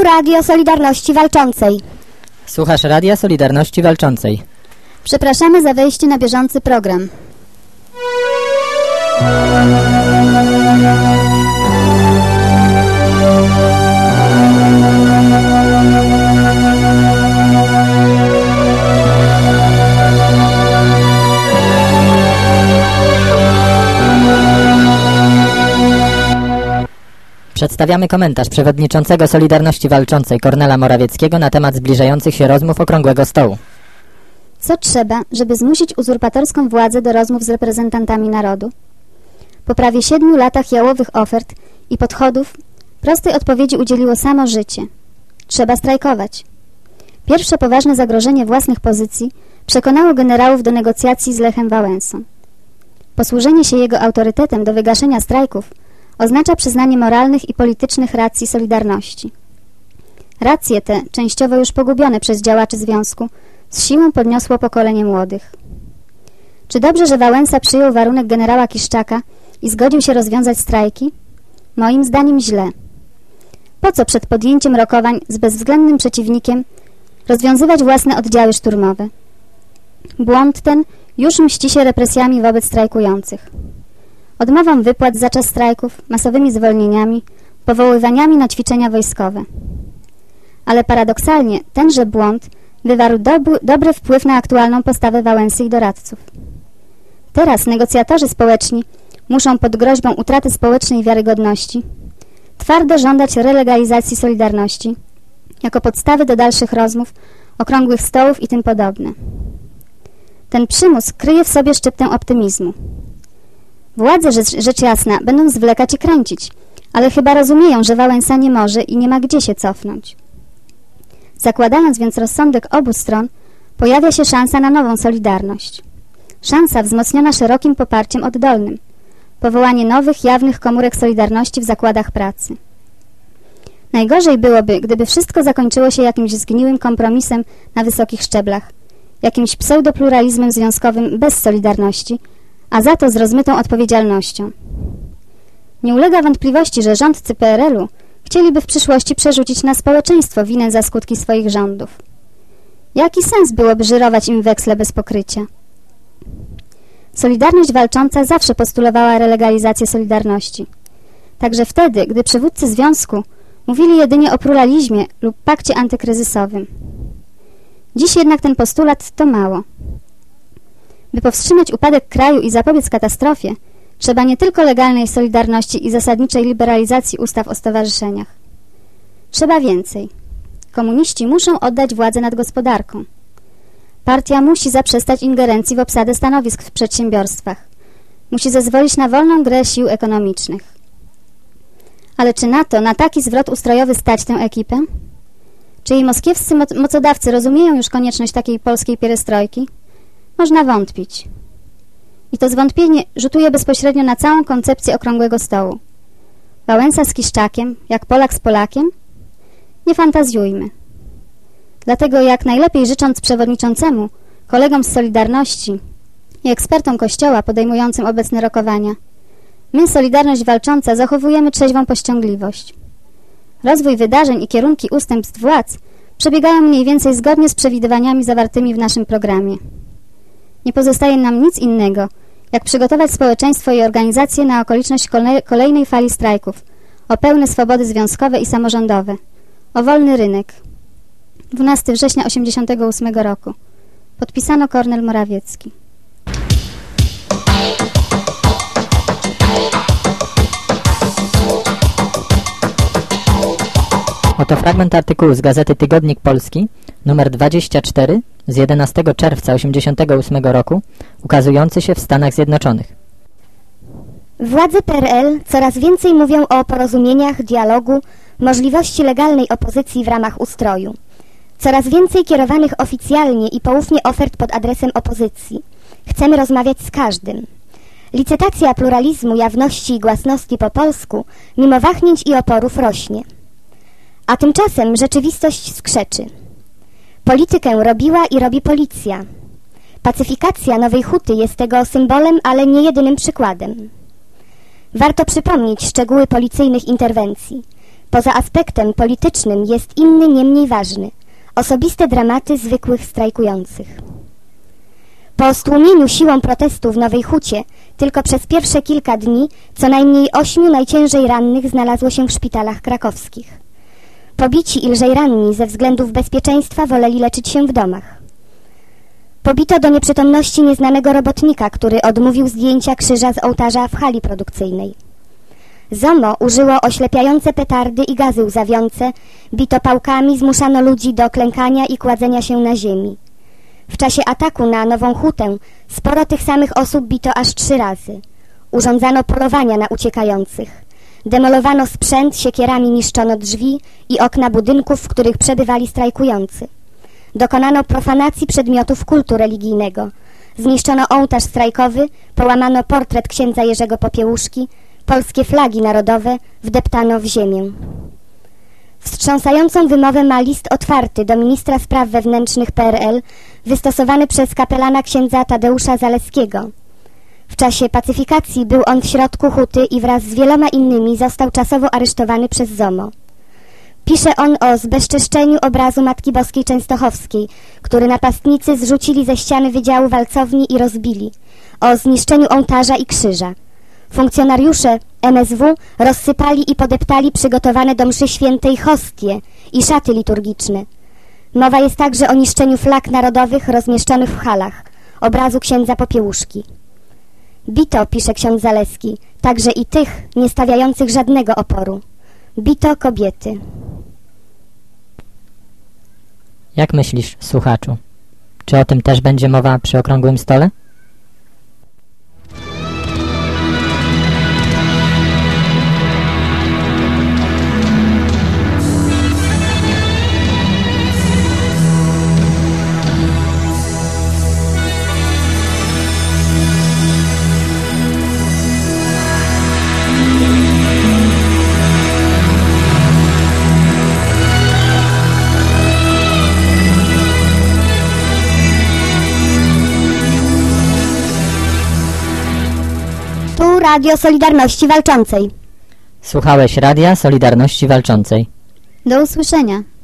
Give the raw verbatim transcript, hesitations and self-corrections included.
Radio Solidarności Walczącej. Słuchasz Radia Solidarności Walczącej. Przepraszamy za wejście na bieżący program. Przedstawiamy komentarz przewodniczącego Solidarności Walczącej Kornela Morawieckiego na temat zbliżających się rozmów Okrągłego Stołu. Co trzeba, żeby zmusić uzurpatorską władzę do rozmów z reprezentantami narodu? Po prawie siedmiu latach jałowych ofert i podchodów prostej odpowiedzi udzieliło samo życie. Trzeba strajkować. Pierwsze poważne zagrożenie własnych pozycji przekonało generałów do negocjacji z Lechem Wałęsą. Posłużenie się jego autorytetem do wygaszenia strajków oznacza przyznanie moralnych i politycznych racji Solidarności. Racje te, częściowo już pogubione przez działaczy związku, z siłą podniosło pokolenie młodych. Czy dobrze, że Wałęsa przyjął warunek generała Kiszczaka i zgodził się rozwiązać strajki? Moim zdaniem źle. Po co przed podjęciem rokowań z bezwzględnym przeciwnikiem rozwiązywać własne oddziały szturmowe? Błąd ten już mści się represjami wobec strajkujących. Odmową wypłat za czas strajków, masowymi zwolnieniami, powoływaniami na ćwiczenia wojskowe. Ale paradoksalnie tenże błąd wywarł dob- dobry wpływ na aktualną postawę Wałęsy i doradców. Teraz negocjatorzy społeczni muszą pod groźbą utraty społecznej wiarygodności twardo żądać relegalizacji Solidarności jako podstawy do dalszych rozmów, okrągłych stołów i tym podobne. Ten przymus kryje w sobie szczyptę optymizmu. Władze, rzecz, rzecz jasna, będą zwlekać i kręcić, ale chyba rozumieją, że Wałęsa nie może i nie ma gdzie się cofnąć. Zakładając więc rozsądek obu stron, pojawia się szansa na nową Solidarność. Szansa wzmocniona szerokim poparciem oddolnym. Powołanie nowych, jawnych komórek Solidarności w zakładach pracy. Najgorzej byłoby, gdyby wszystko zakończyło się jakimś zgniłym kompromisem na wysokich szczeblach, jakimś pseudopluralizmem związkowym bez Solidarności, a za to z rozmytą odpowiedzialnością. Nie ulega wątpliwości, że rządcy P R L u chcieliby w przyszłości przerzucić na społeczeństwo winę za skutki swoich rządów. Jaki sens byłoby żyrować im weksle bez pokrycia? Solidarność Walcząca zawsze postulowała relegalizację Solidarności. Także wtedy, gdy przywódcy związku mówili jedynie o pluralizmie lub pakcie antykryzysowym. Dziś jednak ten postulat to mało. By powstrzymać upadek kraju i zapobiec katastrofie, trzeba nie tylko legalnej solidarności i zasadniczej liberalizacji ustaw o stowarzyszeniach. Trzeba więcej. Komuniści muszą oddać władzę nad gospodarką. Partia musi zaprzestać ingerencji w obsadę stanowisk w przedsiębiorstwach. Musi zezwolić na wolną grę sił ekonomicznych. Ale czy na to, na taki zwrot ustrojowy stać tę ekipę? Czy jej moskiewscy moc mocodawcy rozumieją już konieczność takiej polskiej pierestrojki? Można wątpić. I to zwątpienie rzutuje bezpośrednio na całą koncepcję Okrągłego Stołu. Wałęsa z Kiszczakiem, jak Polak z Polakiem? Nie fantazjujmy. Dlatego jak najlepiej życząc przewodniczącemu, kolegom z Solidarności i ekspertom Kościoła podejmującym obecne rokowania, my, Solidarność Walcząca, zachowujemy trzeźwą powściągliwość. Rozwój wydarzeń i kierunki ustępstw władz przebiegają mniej więcej zgodnie z przewidywaniami zawartymi w naszym programie. Nie pozostaje nam nic innego, jak przygotować społeczeństwo i organizację na okoliczność kolejnej fali strajków, o pełne swobody związkowe i samorządowe, o wolny rynek. dwunastego września tysiąc dziewięćset osiemdziesiątego ósmego roku. Podpisano Kornel Morawiecki. Oto fragment artykułu z Gazety Tygodnik Polski, numer dwadzieścia cztery z jedenastego czerwca tysiąc dziewięćset osiemdziesiątego ósmego roku, ukazujący się w Stanach Zjednoczonych. Władze P R L coraz więcej mówią o porozumieniach, dialogu, możliwości legalnej opozycji w ramach ustroju. Coraz więcej kierowanych oficjalnie i poufnie ofert pod adresem opozycji. Chcemy rozmawiać z każdym. Licytacja pluralizmu, jawności i głasności po polsku, mimo wahnięć i oporów, rośnie. A tymczasem rzeczywistość skrzeczy. Politykę robiła i robi policja. Pacyfikacja Nowej Huty jest tego symbolem, ale nie jedynym przykładem. Warto przypomnieć szczegóły policyjnych interwencji. Poza aspektem politycznym jest inny, nie mniej ważny. Osobiste dramaty zwykłych strajkujących. Po stłumieniu siłą protestu w Nowej Hucie tylko przez pierwsze kilka dni co najmniej ośmiu najciężej rannych znalazło się w szpitalach krakowskich. Pobici i lżej ranni ze względów bezpieczeństwa woleli leczyć się w domach. Pobito do nieprzytomności nieznanego robotnika, który odmówił zdjęcia krzyża z ołtarza w hali produkcyjnej. ZOMO użyło oślepiające petardy i gazy łzawiące, bito pałkami, zmuszano ludzi do klękania i kładzenia się na ziemi. W czasie ataku na Nową Hutę sporo tych samych osób bito aż trzy razy. Urządzano polowania na uciekających. Demolowano sprzęt, siekierami niszczono drzwi i okna budynków, w których przebywali strajkujący. Dokonano profanacji przedmiotów kultu religijnego. Zniszczono ołtarz strajkowy, połamano portret księdza Jerzego Popiełuszki, polskie flagi narodowe wdeptano w ziemię. Wstrząsającą wymowę ma list otwarty do ministra spraw wewnętrznych P R L wystosowany przez kapelana księdza Tadeusza Zaleskiego. W czasie pacyfikacji był on w środku huty i wraz z wieloma innymi został czasowo aresztowany przez ZOMO. Pisze on o zbezczeszczeniu obrazu Matki Boskiej Częstochowskiej, który napastnicy zrzucili ze ściany Wydziału Walcowni i rozbili, o zniszczeniu ołtarza i krzyża. Funkcjonariusze M S W rozsypali i podeptali przygotowane do mszy świętej hostie i szaty liturgiczne. Mowa jest także o niszczeniu flag narodowych rozmieszczonych w halach, obrazu księdza Popiełuszki. Bito, pisze ksiądz Zaleski, także i tych nie stawiających żadnego oporu. Bito kobiety. Jak myślisz, słuchaczu? Czy o tym też będzie mowa przy okrągłym stole? Radio Solidarności Walczącej. Słuchałeś Radia Solidarności Walczącej. Do usłyszenia.